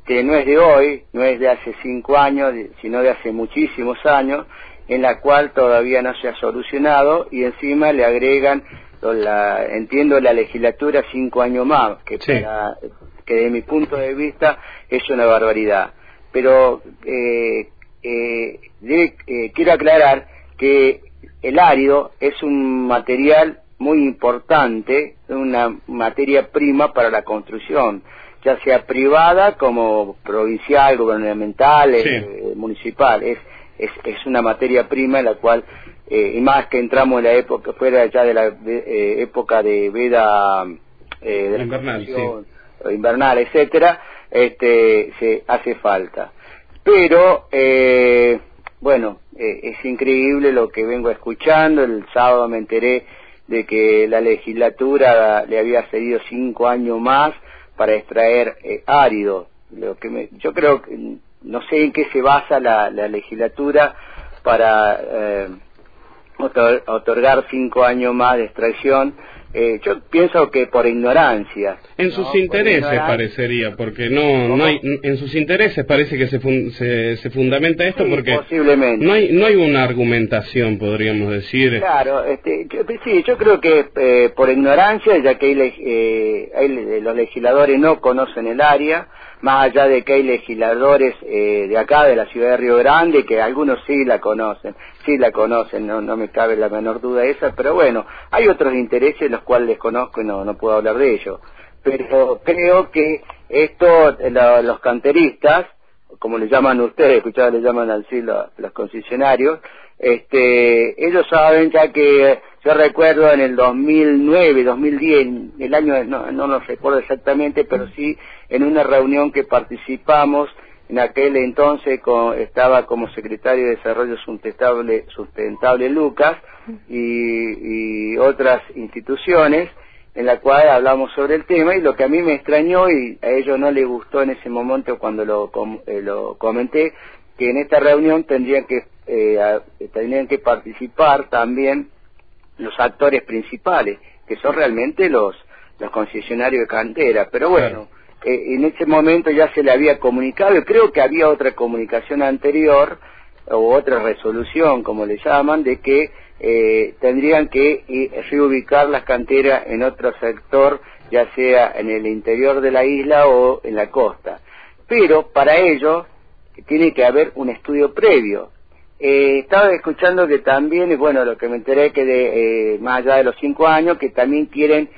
no es de hoy, no es de hace 5 años, sino de hace muchísimos años, en la cual todavía no se ha solucionado, y encima le agregan, entiendo, la legislatura 5 años más, que, sí, que de mi punto de vista es una barbaridad. Pero quiero aclarar que el árido es un material muy importante, una materia prima para la construcción, ya sea privada como provincial, gubernamental, municipal. Es una materia prima en la cual, y más que entramos en la época, fuera ya de la época de veda de invernal, invernal, etcétera, se hace falta. Pero, bueno, es increíble lo que vengo escuchando. El sábado me enteré de que la legislatura le había cedido 5 años más para extraer árido. Yo creo que no sé en qué se basa la legislatura para otorgar 5 años más de extracción. Yo pienso que por ignorancia. En sus intereses parecería, porque no hay, en sus intereses parece que se fundamenta esto, sí, porque posiblemente no hay una argumentación, podríamos decir. Claro, yo creo que por ignorancia, ya que los legisladores no conocen el área, más allá de que hay legisladores de acá, de la ciudad de Río Grande, que algunos sí la conocen, no me cabe la menor duda de esa, pero bueno, hay otros intereses los cuales desconozco y no puedo hablar de ello. Pero creo que esto, los canteristas, como le llaman ustedes, escuchaba, le llaman así los concesionarios, ellos saben, ya que yo recuerdo en el 2009, 2010, el año no lo recuerdo exactamente, pero sí en una reunión que participamos, en aquel entonces estaba como secretario de Desarrollo Sustentable Lucas y otras instituciones, en la cual hablamos sobre el tema, y lo que a mí me extrañó y a ellos no les gustó en ese momento cuando lo comenté, que en esta reunión tendrían que participar también los actores principales, que son realmente los concesionarios de cantera. Pero bueno, en ese momento ya se le había comunicado, y creo que había otra comunicación anterior, o otra resolución, como le llaman, de que tendrían que reubicar las canteras en otro sector, ya sea en el interior de la isla o en la costa. Pero para ello tiene que haber un estudio previo. Estaba escuchando que también, bueno, lo que me enteré que más allá de los 5 años, que también quieren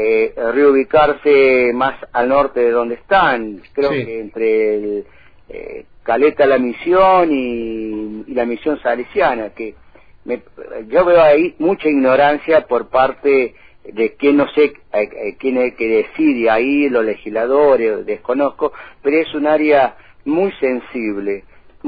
reubicarse más al norte de donde están, creo que entre Caleta La Misión y la Misión Salesiana, que yo veo ahí mucha ignorancia por parte de que no sé quién es que decide ahí, los legisladores, desconozco, pero es un área muy sensible,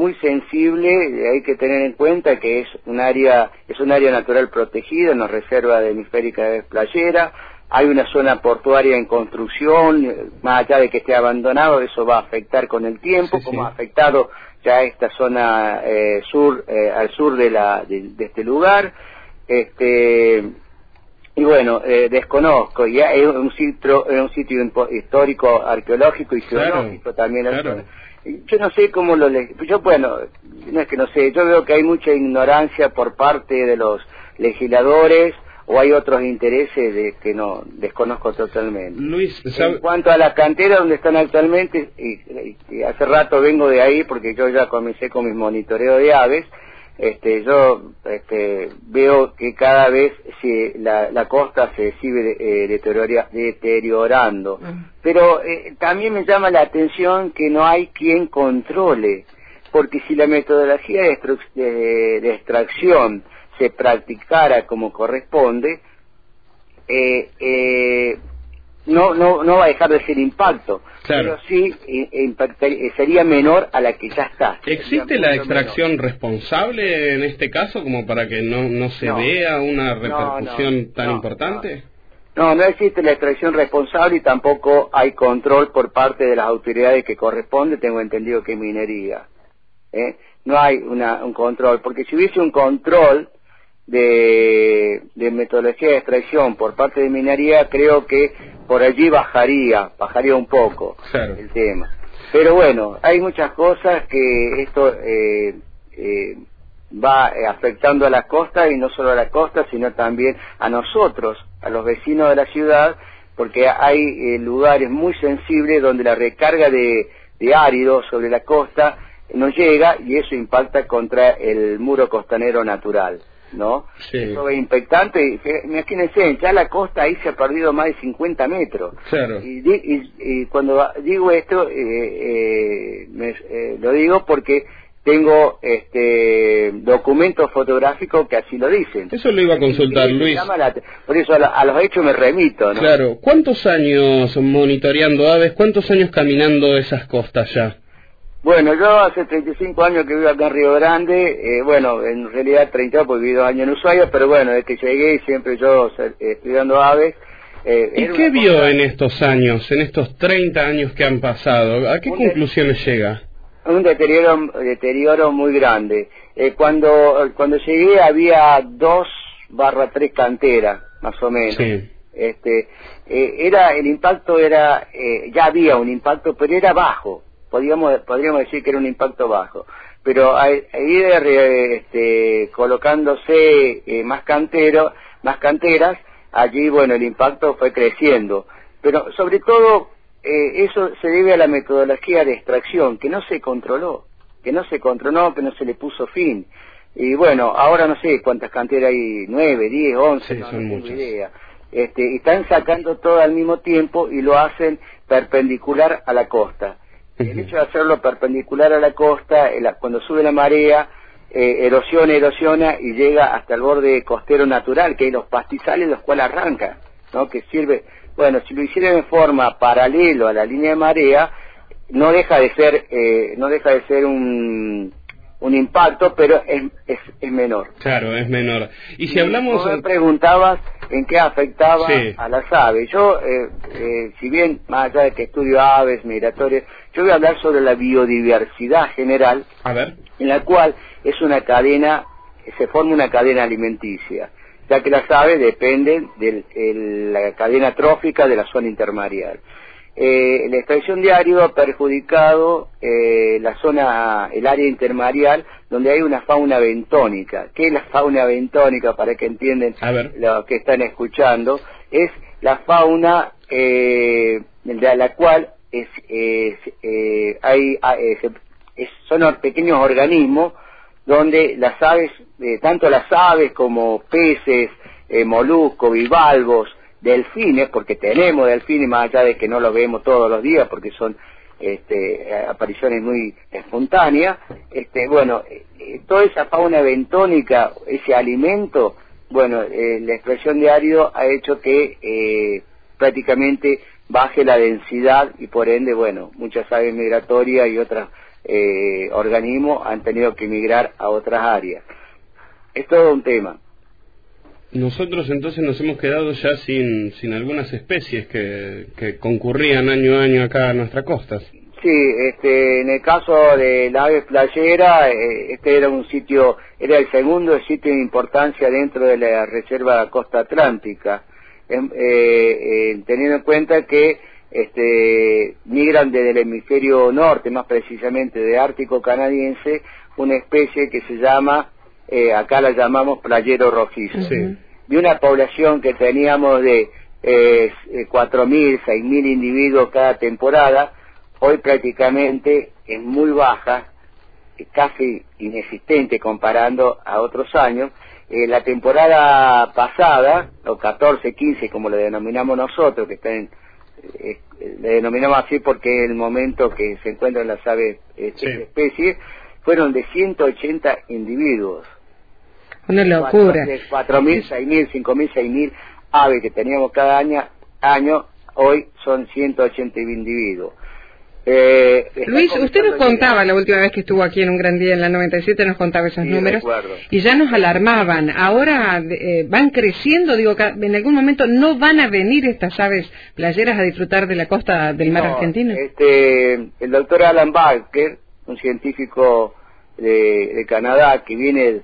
hay que tener en cuenta que es un área natural protegida, una reserva de hemisférica de playera, hay una zona portuaria en construcción, más allá de que esté abandonado, eso va a afectar con el tiempo, como ha afectado ya esta zona al sur de este lugar, y bueno, desconozco, ya es un sitio histórico, arqueológico y geológico también. Claro. Yo no sé cómo no es que no sé, yo veo que hay mucha ignorancia por parte de los legisladores, o hay otros intereses de que no desconozco totalmente. Luis, en cuanto a las canteras donde están actualmente, y hace rato vengo de ahí porque yo ya comencé con mis monitoreos de aves, yo veo que cada vez la costa se sigue deteriorando, pero también me llama la atención que no hay quien controle, porque si la metodología de extracción se practicara como corresponde, no va a dejar de ser impacto, pero sí sería menor a la que ya está. ¿Existe la extracción responsable en este caso como para que no se vea una repercusión tan importante? No existe la extracción responsable, y tampoco hay control por parte de las autoridades que corresponde, tengo entendido que es minería. No hay un control, porque si hubiese un control de metodología de extracción por parte de minería, creo que por allí bajaría un poco el tema. Pero bueno, hay muchas cosas que esto va afectando a la costa, y no solo a la costa, sino también a nosotros, a los vecinos de la ciudad, porque hay lugares muy sensibles donde la recarga de árido sobre la costa no llega, y eso impacta contra el muro costanero natural, ¿no? Sí. Eso es impactante. Imagínense, ya la costa ahí se ha perdido más de 50 metros. Claro. Y cuando digo esto, lo digo porque tengo documentos fotográficos que así lo dicen. Eso lo iba a consultar, Luis. Por eso a los hechos me remito, ¿no? Claro. ¿Cuántos años monitoreando aves? ¿Cuántos años caminando esas costas ya? Bueno, yo hace 35 años que vivo acá en Río Grande, bueno, en realidad 30 porque viví 2 años en Ushuaia, pero bueno, desde que llegué siempre yo estudiando aves. ¿Y qué vio en estos años, en estos 30 años que han pasado? ¿A qué conclusiones llega? Un deterioro muy grande. Cuando llegué había 2/3 canteras, más o menos. Sí. El impacto ya había un impacto, pero era bajo. Podríamos decir que era un impacto bajo. Pero a ir colocándose más canteras, allí, bueno, el impacto fue creciendo. Pero sobre todo, eso se debe a la metodología de extracción, que no se controló, que no se le puso fin. Y bueno, ahora no sé cuántas canteras hay, 9, 10, 11, sí, no son tengo muchas. idea. Y están sacando todo al mismo tiempo y lo hacen perpendicular a la costa. El hecho de hacerlo perpendicular a la costa, cuando sube la marea, erosiona y llega hasta el borde costero natural, que hay los pastizales, los cuales arranca, ¿no? Que sirve. Bueno, si lo hicieran en forma paralelo a la línea de marea, no deja de ser un impacto, pero es menor. Claro, es menor. Y si hablamos... Vos me preguntabas en qué afectaba sí. a las aves. Yo, si bien, más allá de que estudio aves migratorias, yo voy a hablar sobre la biodiversidad general, A ver. en la cual se forma una cadena alimenticia, ya que las aves dependen de la cadena trófica de la zona intermareal. La extracción de árido ha perjudicado el área intermareal, donde hay una fauna bentónica. ¿Qué es la fauna bentónica? Para que entiendan lo que están escuchando, es la fauna de la cual son pequeños organismos donde las aves, tanto las aves como peces, moluscos, bivalvos, delfines, porque tenemos delfines, más allá de que no los vemos todos los días porque son apariciones muy espontáneas, toda esa fauna bentónica, ese alimento, bueno, la extracción de árido ha hecho que prácticamente baje la densidad y por ende, bueno, muchas aves migratorias y otros organismos han tenido que migrar a otras áreas. Es todo un tema. Nosotros entonces nos hemos quedado ya sin algunas especies que concurrían año a año acá a nuestras costas. Sí, en el caso de la ave playera, era el segundo sitio de importancia dentro de la Reserva Costa Atlántica, teniendo en cuenta que migran desde el hemisferio norte, más precisamente de Ártico canadiense, una especie que se llama, acá la llamamos playero rojizo. Sí. De una población que teníamos de 4.000, 6.000 individuos cada temporada, hoy prácticamente es muy baja, casi inexistente comparando a otros años. La temporada pasada, o 14, 15, como le denominamos nosotros, le denominamos así porque es el momento que se encuentran las aves especies, fueron de 180 individuos. Una locura. 4.000, 6.000, 5.000, 6.000 aves que teníamos cada año, hoy son 180 individuos. Luis, usted nos contaba la última vez que estuvo aquí en Un Gran Día en la 97, nos contaba esos números, recuerdo. Y ya nos alarmaban. Ahora van creciendo, digo, en algún momento no van a venir estas aves playeras a disfrutar de la costa del mar argentino. El doctor Alan Barker, un científico de Canadá que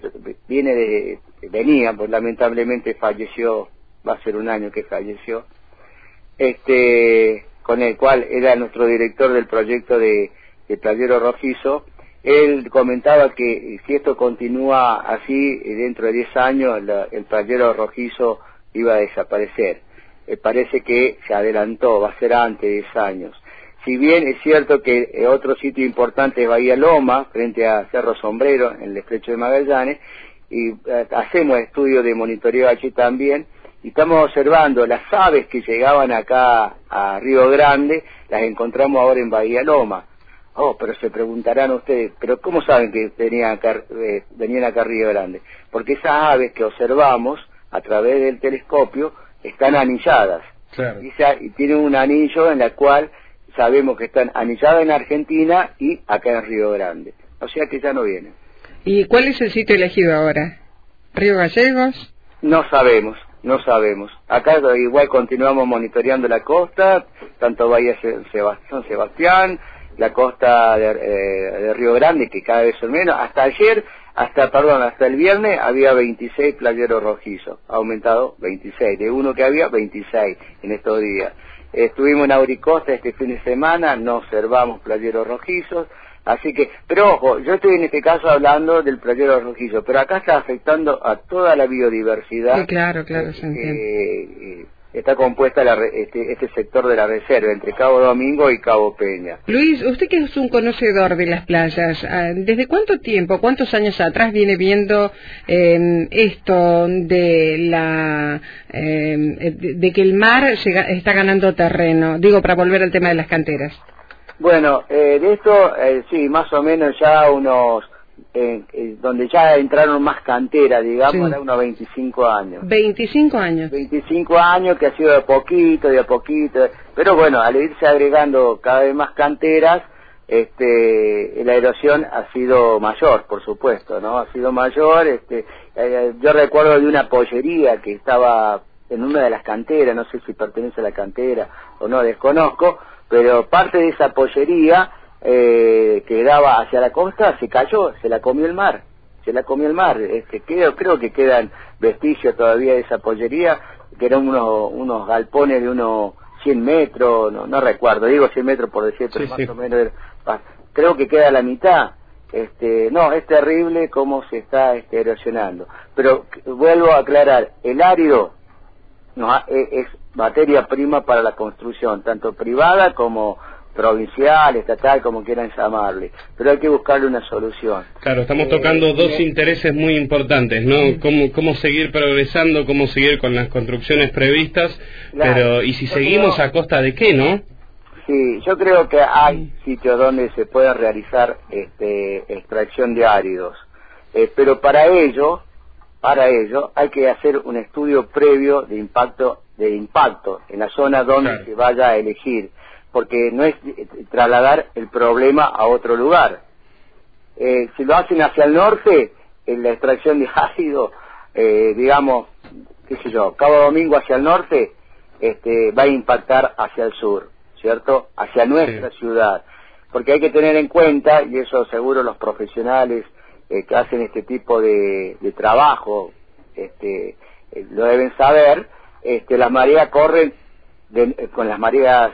venía, pues lamentablemente falleció, va a ser un año que falleció, con el cual era nuestro director del proyecto de de Playero Rojizo, él comentaba que si esto continúa así, dentro de 10 años el Playero Rojizo iba a desaparecer. Parece que se adelantó, va a ser antes de 10 años. Si bien es cierto que otro sitio importante es Bahía Loma, frente a Cerro Sombrero, en el Estrecho de Magallanes, y hacemos estudios de monitoreo allí también, y estamos observando las aves que llegaban acá a Río Grande, las encontramos ahora en Bahía Loma. Pero se preguntarán ustedes, ¿pero cómo saben que venían acá a Río Grande? Porque esas aves que observamos a través del telescopio están anilladas. Claro. Y tienen un anillo en la cual sabemos que están anilladas en Argentina y acá en Río Grande. O sea que ya no vienen. ¿Y cuál es el sitio elegido ahora? ¿Río Gallegos? No sabemos. Acá igual continuamos monitoreando la costa, tanto Bahía San Sebastián, la costa de Río Grande, que cada vez son menos. Hasta el viernes había 26 playeros rojizos, ha aumentado 26, de uno que había 26 en estos días. Estuvimos en Auricosta este fin de semana, no observamos playeros rojizos, así que, pero ojo, yo estoy en este caso hablando del playero rojizo, pero acá está afectando a toda la biodiversidad. Sí, claro, se entiende. Está compuesta este sector de la reserva, entre Cabo Domingo y Cabo Peña. Luis, usted que es un conocedor de las playas, ¿desde cuánto tiempo, cuántos años atrás viene viendo esto de de que el mar está ganando terreno? Digo, para volver al tema de las canteras. Bueno, de esto, sí, más o menos ya donde ya entraron más canteras, digamos, sí. Era unos 25 años. 25 años. 25 años que ha sido de a poquito, pero bueno, al irse agregando cada vez más canteras, la erosión ha sido mayor, por supuesto, ¿no? Ha sido mayor, yo recuerdo de una pollería que estaba en una de las canteras, no sé si pertenece a la cantera o no, desconozco, pero parte de esa pollería que daba hacia la costa se cayó, se la comió el mar. Creo que quedan vestigios todavía de esa pollería, que eran unos galpones de unos 100 metros, no recuerdo, digo 100 metros por decir, pero sí, más o menos, creo que queda la mitad. No, es terrible cómo se está erosionando. Pero vuelvo a aclarar, el árido es materia prima para la construcción, tanto privada como provincial, estatal, como quieran llamarle, pero hay que buscarle una solución. Claro, estamos tocando dos intereses muy importantes, ¿no? Cómo seguir progresando, cómo seguir con las construcciones previstas, claro, pero ¿y si seguimos a costa de qué, no? Sí, yo creo que hay sitios donde se puede realizar extracción de áridos, pero para ello hay que hacer un estudio previo de impacto en la zona donde claro. Se vaya a elegir, porque no es trasladar el problema a otro lugar. Si lo hacen hacia el norte, en la extracción de ácido, digamos, Cabo Domingo hacia el norte, va a impactar hacia el sur, ¿cierto? Hacia nuestra ciudad. Porque hay que tener en cuenta, y eso seguro los profesionales que hacen este tipo de trabajo lo deben saber, las mareas corren con las mareas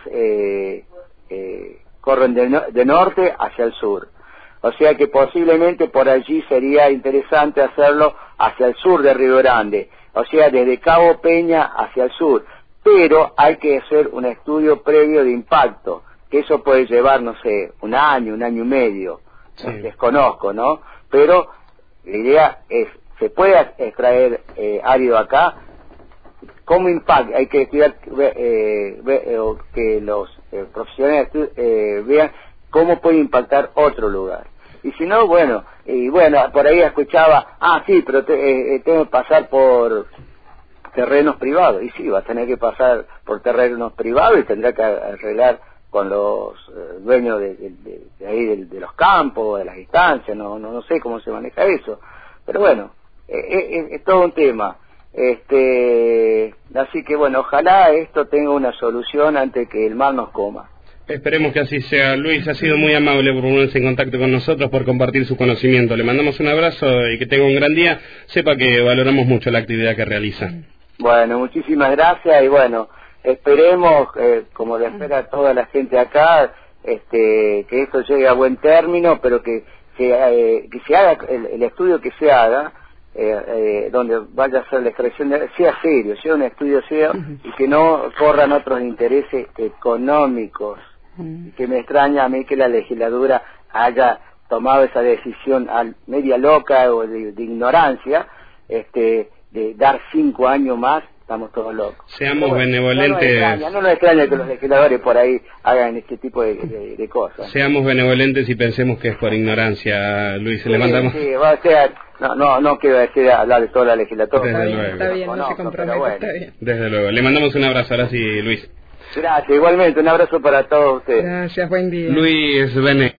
corren de norte hacia el sur, o sea que posiblemente por allí sería interesante hacerlo hacia el sur de Río Grande, o sea desde Cabo Peña hacia el sur, pero hay que hacer un estudio previo de impacto, que eso puede llevar, no sé, un año y medio, sí. Desconozco, ¿no? Pero la idea es, ¿se puede extraer árido acá? ¿Cómo impacta? Hay que estudiar, que los profesionales vean cómo puede impactar otro lugar. Y si no, bueno, por ahí escuchaba, sí, pero tengo que pasar por terrenos privados. Y sí, va a tener que pasar por terrenos privados y tendrá que arreglar con los dueños de ahí de los campos, de las instancias, no sé cómo se maneja eso. Pero bueno, es todo un tema. Así que bueno, ojalá esto tenga una solución antes que el mar nos coma. Esperemos que así sea. Luis, ha sido muy amable por ponerse en contacto con nosotros, por compartir su conocimiento. Le mandamos un abrazo y que tenga un gran día. Sepa que valoramos mucho la actividad que realiza. Bueno, muchísimas gracias y bueno, esperemos, como le espera toda la gente acá, que esto llegue a buen término, pero que se haga el estudio que se haga, donde vaya a ser la extracción sea serio, sea un estudio serio y que no corran otros intereses económicos. Que me extraña a mí que la legislatura haya tomado esa decisión media loca o de ignorancia, de dar 5 años más. Estamos todos locos. Seamos benevolentes. No nos extraña que los legisladores por ahí hagan este tipo de cosas. Seamos benevolentes y pensemos que es por ignorancia, Luis. Le mandamos. Sí, va a ser, no quiero decir hablar de toda la legislatura. Desde luego. Está bien, no se compromete, bueno. Está bien. Desde luego. Le mandamos un abrazo ahora sí, Luis. Gracias, igualmente, un abrazo para todos ustedes. Gracias, buen día. Luis Bene.